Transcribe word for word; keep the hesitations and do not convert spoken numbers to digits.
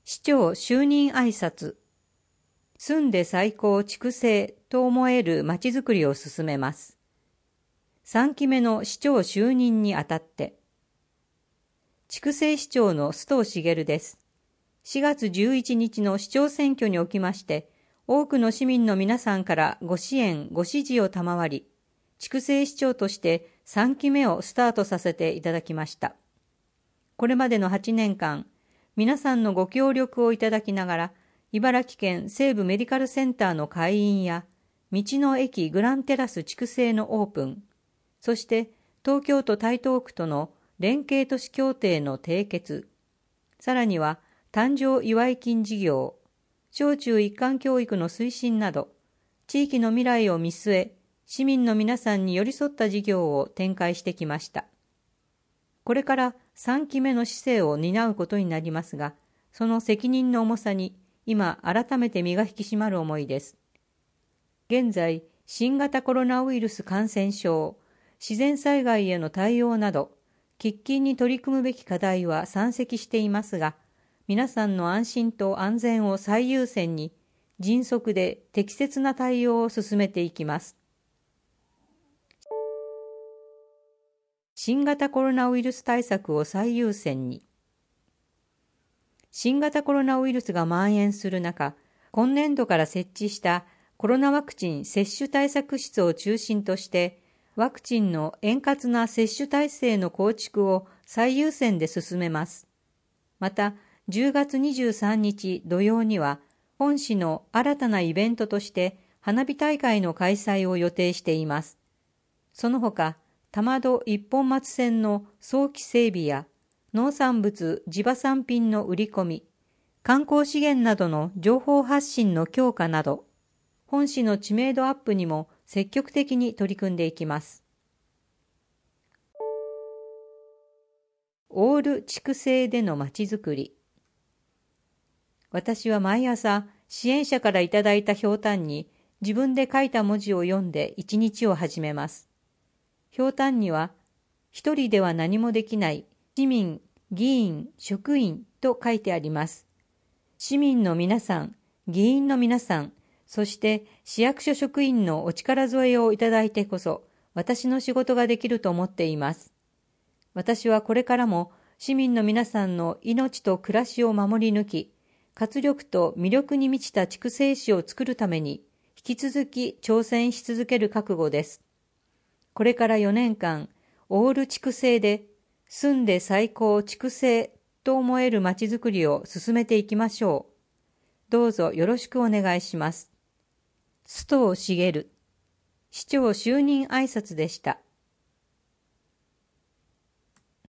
市長就任挨拶。住んで最高築成と思えるまちづくりを進めます。さんきめの市長就任にあたって。筑西市長の須藤茂です。しがつじゅういちにちの市長選挙におきまして、多くの市民の皆さんからご支援、ご支持を賜り、筑西市長としてさんきめをスタートさせていただきました。これまでのはちねんかん、皆さんのご協力をいただきながら、茨城県西部メディカルセンターの開院や、道の駅グランテラス筑西のオープン、そして東京都台東区との連携都市協定の締結、さらには誕生祝い金事業、小中一貫教育の推進など、地域の未来を見据え、市民の皆さんに寄り添った事業を展開してきました。これからさんきめの市政を担うことになりますが、その責任の重さに今改めて身が引き締まる思いです。現在、新型コロナウイルス感染症、自然災害への対応など、喫緊に取り組むべき課題は山積していますが、皆さんの安心と安全を最優先に、迅速で適切な対応を進めていきます。新型コロナウイルス対策を最優先に。新型コロナウイルスが蔓延する中、今年度から設置したコロナワクチン接種対策室を中心として、ワクチンの円滑な接種体制の構築を最優先で進めます。また、じゅうがつにじゅうさんにち土曜には、本市の新たなイベントとして花火大会の開催を予定しています。その他、玉戸一本松線の早期整備や農産物地場産品の売り込み、観光資源などの情報発信の強化など、本市の知名度アップにも積極的に取り組んでいきます。オール筑西でのまちづくり。私は毎朝支援者からいただいたひょうたんに自分で書いた文字を読んで一日を始めます。ひょうたんには、一人では何もできない市民、議員、職員と書いてあります。市民の皆さん、議員の皆さん、そして市役所職員のお力添えをいただいてこそ、私の仕事ができると思っています。私はこれからも市民の皆さんの命と暮らしを守り抜き、活力と魅力に満ちた筑西市を作るために、引き続き挑戦し続ける覚悟です。これからよねんかん、オール筑西で、住んで最高筑西と思えるまちづくりを進めていきましょう。どうぞよろしくお願いします。須藤茂、市長就任挨拶でした。